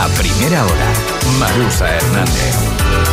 A primera hora, Marusa Hernández.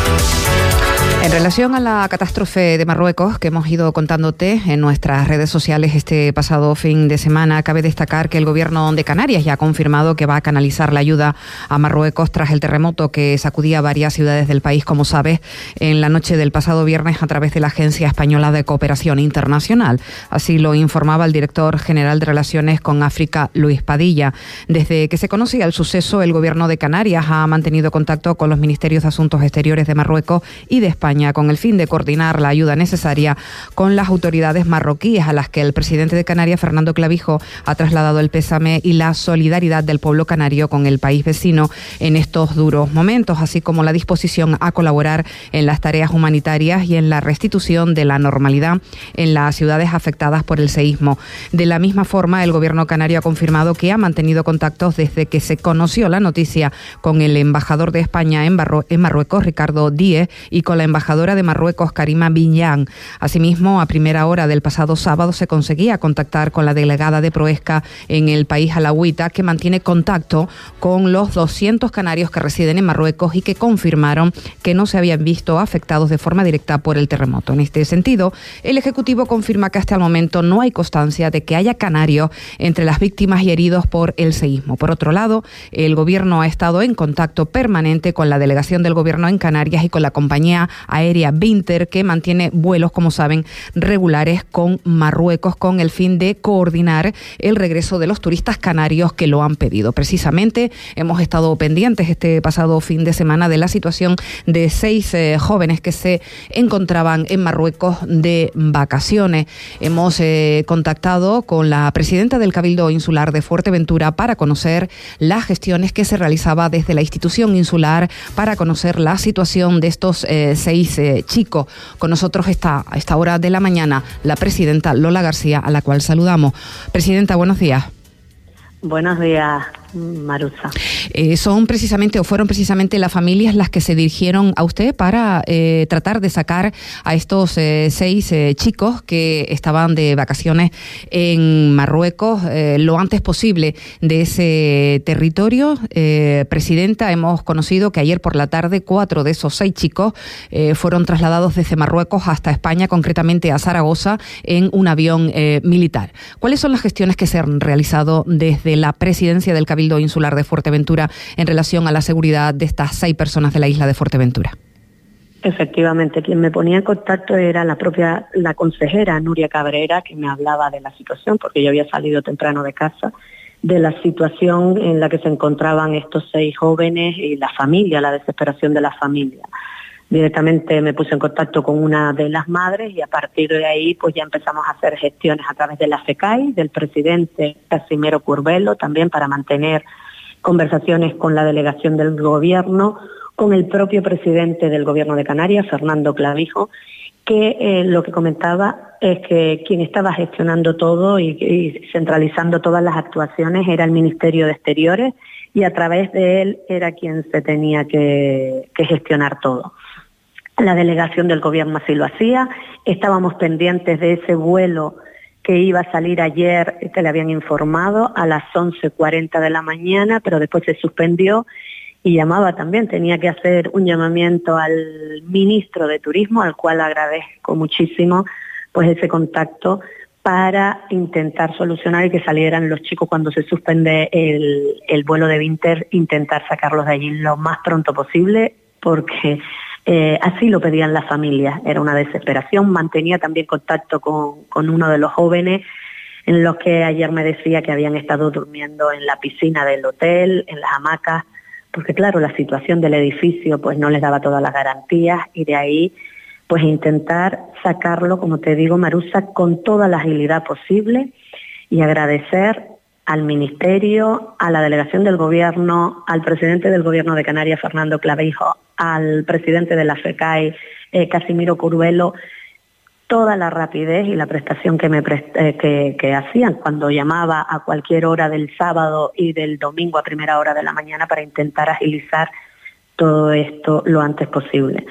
En relación a la catástrofe de Marruecos que hemos ido contándote en nuestras redes sociales este pasado fin de semana, cabe destacar que el Gobierno de Canarias ya ha confirmado que va a canalizar la ayuda a Marruecos tras el terremoto que sacudía varias ciudades del país, como sabes, en la noche del pasado viernes a través de la Agencia Española de Cooperación Internacional. Así lo informaba el director general de Relaciones con África, Luis Padilla. Desde que se conocía el suceso, el Gobierno de Canarias ha mantenido contacto con los Ministerios de Asuntos Exteriores de Marruecos y de España con el fin de coordinar la ayuda necesaria con las autoridades marroquíes, a las que el presidente de Canarias, Fernando Clavijo, ha trasladado el pésame y la solidaridad del pueblo canario con el país vecino en estos duros momentos, así como la disposición a colaborar en las tareas humanitarias y en la restitución de la normalidad en las ciudades afectadas por el seísmo. De la misma forma, el Gobierno canario ha confirmado que ha mantenido contactos desde que se conoció la noticia con el embajador de España en Marruecos, Ricardo Díez, y con la embajadora de Marruecos, Karima Binyang. Asimismo, a primera hora del pasado sábado se conseguía contactar con la delegada de Proesca en el país alauita, que mantiene contacto con los 200 canarios que residen en Marruecos y que confirmaron que no se habían visto afectados de forma directa por el terremoto. En este sentido, el Ejecutivo confirma que hasta el momento no hay constancia de que haya canarios entre las víctimas y heridos por el seísmo. Por otro lado, el Gobierno ha estado en contacto permanente con la delegación del Gobierno en Canarias y con la compañía aérea Binter, que mantiene vuelos, como saben, regulares con Marruecos con el fin de coordinar el regreso de los turistas canarios que lo han pedido. Precisamente hemos estado pendientes este pasado fin de semana de la situación de 6 jóvenes que se encontraban en Marruecos de vacaciones. Hemos contactado con la presidenta del Cabildo Insular de Fuerteventura para conocer las gestiones que se realizaba desde la institución insular para conocer la situación de estos 6 chicos. Con nosotros está a esta hora de la mañana la presidenta Lola García, a la cual saludamos. Presidenta, buenos días. Buenos días, Marusa. Fueron precisamente las familias las que se dirigieron a usted para tratar de sacar a estos 6 chicos que estaban de vacaciones en Marruecos lo antes posible de ese territorio. Presidenta, hemos conocido que ayer por la tarde 4 de esos 6 chicos fueron trasladados desde Marruecos hasta España, concretamente a Zaragoza, en un avión militar. ¿Cuáles son las gestiones que se han realizado desde la presidencia del Cabildo Insular de Fuerteventura en relación a la seguridad de estas 6 personas de la isla de Fuerteventura? Efectivamente, quien me ponía en contacto era la consejera Nuria Cabrera, que me hablaba de la situación, porque yo había salido temprano de casa, de la situación en la que se encontraban estos 6 jóvenes y la familia, la desesperación de la familia. Directamente me puse en contacto con una de las madres y a partir de ahí pues ya empezamos a hacer gestiones a través de la FECAI, del presidente Casimiro Curvelo, también para mantener conversaciones con la delegación del gobierno, con el propio presidente del Gobierno de Canarias, Fernando Clavijo, que lo que comentaba es que quien estaba gestionando todo y centralizando todas las actuaciones era el Ministerio de Exteriores y a través de él era quien se tenía que gestionar todo. La delegación del gobierno así lo hacía, estábamos pendientes de ese vuelo que iba a salir ayer, que le habían informado a las 11:40 de la mañana, pero después se suspendió y llamaba también, tenía que hacer un llamamiento al ministro de Turismo, al cual agradezco muchísimo pues ese contacto para intentar solucionar y que salieran los chicos cuando se suspende el vuelo de Binter, intentar sacarlos de allí lo más pronto posible, porque así lo pedían las familias, era una desesperación. Mantenía también contacto con uno de los jóvenes, en los que ayer me decía que habían estado durmiendo en la piscina del hotel, en las hamacas, porque claro, la situación del edificio pues no les daba todas las garantías y de ahí pues intentar sacarlo, como te digo, Marusa, con toda la agilidad posible y agradecer al Ministerio, a la delegación del Gobierno, al presidente del Gobierno de Canarias, Fernando Clavijo, al presidente de la FECAI, Casimiro Curvelo, toda la rapidez y la prestación que hacían cuando llamaba a cualquier hora del sábado y del domingo a primera hora de la mañana para intentar agilizar todo esto lo antes posible.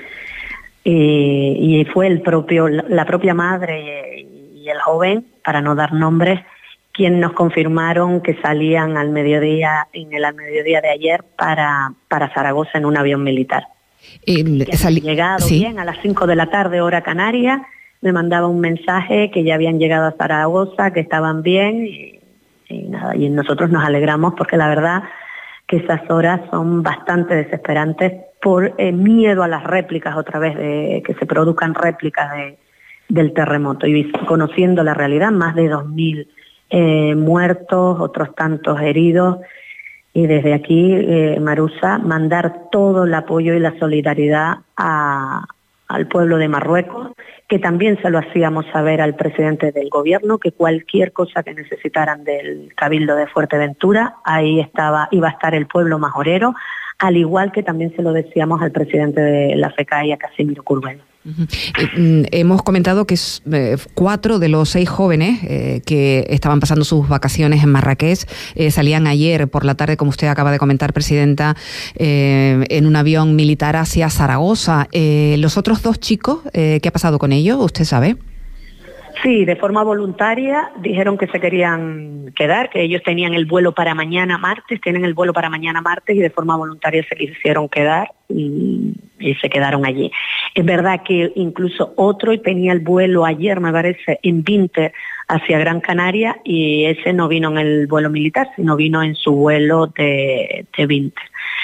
Y fue la propia madre y el joven, para no dar nombres, quien nos confirmaron que salían al mediodía de ayer para Zaragoza en un avión militar. Llegado ¿sí? bien a las 5 de la tarde, hora canaria, me mandaba un mensaje que ya habían llegado a Zaragoza, que estaban bien y nada, y nosotros nos alegramos porque la verdad que esas horas son bastante desesperantes por miedo a las réplicas otra vez, de que se produzcan réplicas del terremoto, y conociendo la realidad, más de 2.000 muertos, otros tantos heridos, y desde aquí, Marusa, mandar todo el apoyo y la solidaridad al pueblo de Marruecos, que también se lo hacíamos saber al presidente del gobierno, que cualquier cosa que necesitaran del Cabildo de Fuerteventura, ahí iba a estar el pueblo majorero, al igual que también se lo decíamos al presidente de la FECAI, a Casimiro Curbelo. Hemos comentado que 4 de los 6 jóvenes que estaban pasando sus vacaciones en Marrakech salían ayer por la tarde, como usted acaba de comentar, Presidenta, en un avión militar hacia Zaragoza. ¿Los otros 2 chicos, qué ha pasado con ellos? ¿Usted sabe? Sí, de forma voluntaria dijeron que se querían quedar, que ellos tenían el vuelo para mañana martes, y de forma voluntaria se quisieron quedar y se quedaron allí. Es verdad que incluso otro tenía el vuelo ayer, me parece, en Vinter hacia Gran Canaria, y ese no vino en el vuelo militar, sino vino en su vuelo de Vinter.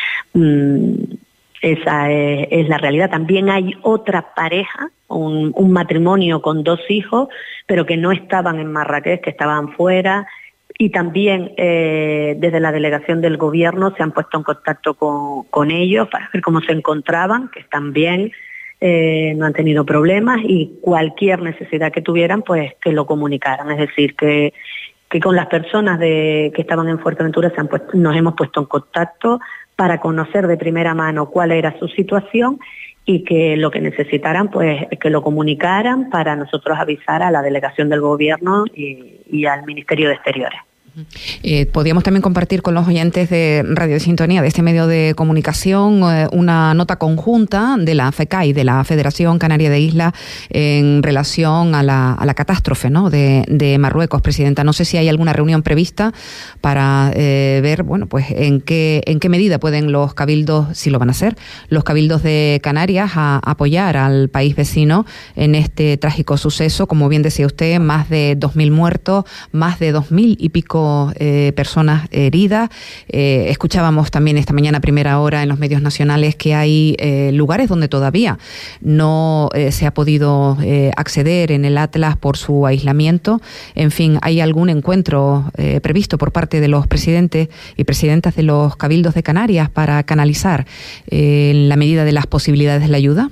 Esa es la realidad. También hay otra pareja, un matrimonio con 2 hijos, pero que no estaban en Marrakech, que estaban fuera, y también desde la delegación del gobierno se han puesto en contacto con ellos para ver cómo se encontraban, que están bien, no han tenido problemas, y cualquier necesidad que tuvieran, pues que lo comunicaran. Es decir, que con las personas que estaban en Fuerteventura nos hemos puesto en contacto para conocer de primera mano cuál era su situación, y que lo que necesitaran, pues que lo comunicaran para nosotros avisar a la delegación del gobierno y al Ministerio de Exteriores. Podríamos también compartir con los oyentes de Radio Sintonía, de este medio de comunicación, una nota conjunta de la FECAI, de la Federación Canaria de Islas, en relación a la catástrofe, ¿no?, de Marruecos, Presidenta. No sé si hay alguna reunión prevista para ver, bueno, pues en qué medida pueden los cabildos, si lo van a hacer, los cabildos de Canarias a apoyar al país vecino en este trágico suceso. Como bien decía usted, más de 2.000 muertos, más de 2.000 y pico personas heridas. Escuchábamos también esta mañana, a primera hora, en los medios nacionales, que hay lugares donde todavía no se ha podido acceder en el Atlas por su aislamiento. En fin, ¿hay algún encuentro previsto por parte de los presidentes y presidentas de los cabildos de Canarias para canalizar en la medida de las posibilidades de la ayuda?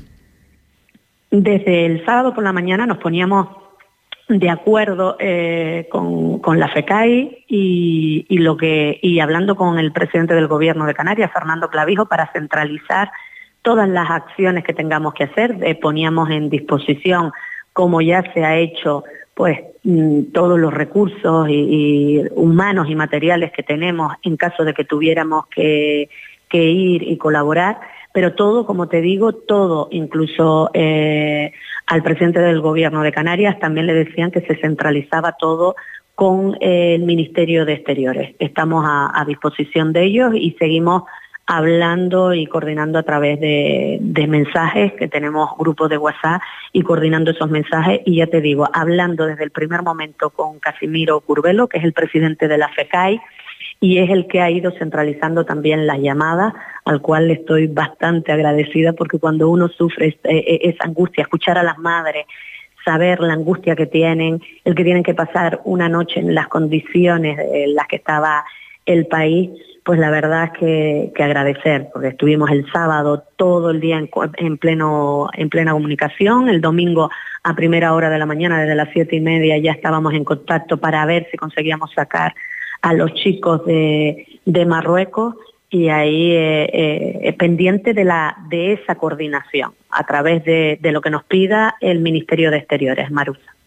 Desde el sábado por la mañana nos poníamos de acuerdo con la FECAI y hablando con el presidente del gobierno de Canarias, Fernando Clavijo, para centralizar todas las acciones que tengamos que hacer. Poníamos en disposición, como ya se ha hecho, pues todos los recursos y humanos y materiales que tenemos en caso de que tuviéramos que ir y colaborar. Pero todo, como te digo, todo, incluso al presidente del gobierno de Canarias también le decían que se centralizaba todo con el Ministerio de Exteriores. Estamos a disposición de ellos y seguimos hablando y coordinando a través de mensajes, que tenemos grupos de WhatsApp, y coordinando esos mensajes, y ya te digo, hablando desde el primer momento con Casimiro Curbelo, que es el presidente de la FECAI, y es el que ha ido centralizando también las llamadas, al cual le estoy bastante agradecida, porque cuando uno sufre esa angustia, escuchar a las madres, saber la angustia que tienen, el que tienen que pasar una noche en las condiciones en las que estaba el país, pues la verdad es que agradecer, porque estuvimos el sábado todo el día en plena comunicación. El domingo a primera hora de la mañana, desde las 7:30, ya estábamos en contacto para ver si conseguíamos sacar a los chicos de Marruecos, y ahí pendiente de esa coordinación a través de lo que nos pida el Ministerio de Exteriores, Marusa.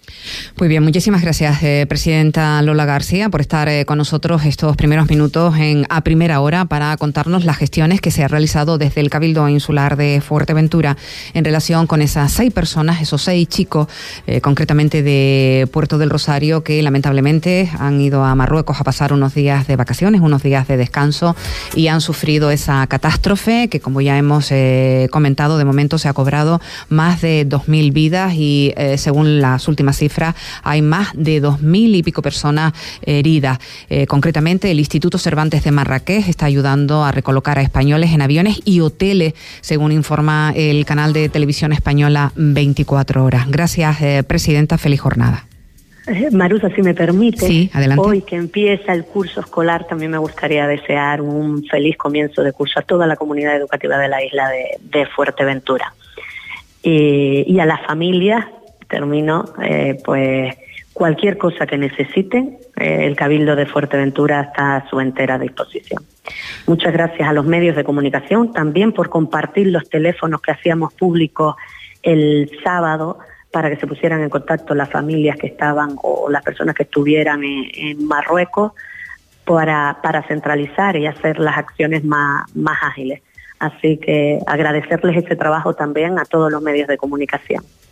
Muy bien, muchísimas gracias, Presidenta Lola García, por estar con nosotros estos primeros minutos a primera hora para contarnos las gestiones que se han realizado desde el Cabildo Insular de Fuerteventura en relación con esas 6 personas, esos 6 chicos, concretamente de Puerto del Rosario, que lamentablemente han ido a Marruecos a pasar unos días de vacaciones, unos días de descanso, y han sufrido esa catástrofe que, como ya hemos comentado, de momento se ha cobrado más de 2.000 vidas y según las últimas cifras hay más de 2.000 y pico personas heridas. Concretamente, el Instituto Cervantes de Marrakech está ayudando a recolocar a españoles en aviones y hoteles, según informa el canal de televisión española 24 Horas. Gracias, Presidenta. Feliz jornada. Marusa, si me permite, sí, adelante. Hoy que empieza el curso escolar, también me gustaría desear un feliz comienzo de curso a toda la comunidad educativa de la isla de Fuerteventura. Y a las familias, termino, pues cualquier cosa que necesiten, el Cabildo de Fuerteventura está a su entera disposición. Muchas gracias a los medios de comunicación también por compartir los teléfonos que hacíamos públicos el sábado para que se pusieran en contacto las familias que estaban o las personas que estuvieran en Marruecos para centralizar y hacer las acciones más ágiles. Así que agradecerles ese trabajo también a todos los medios de comunicación.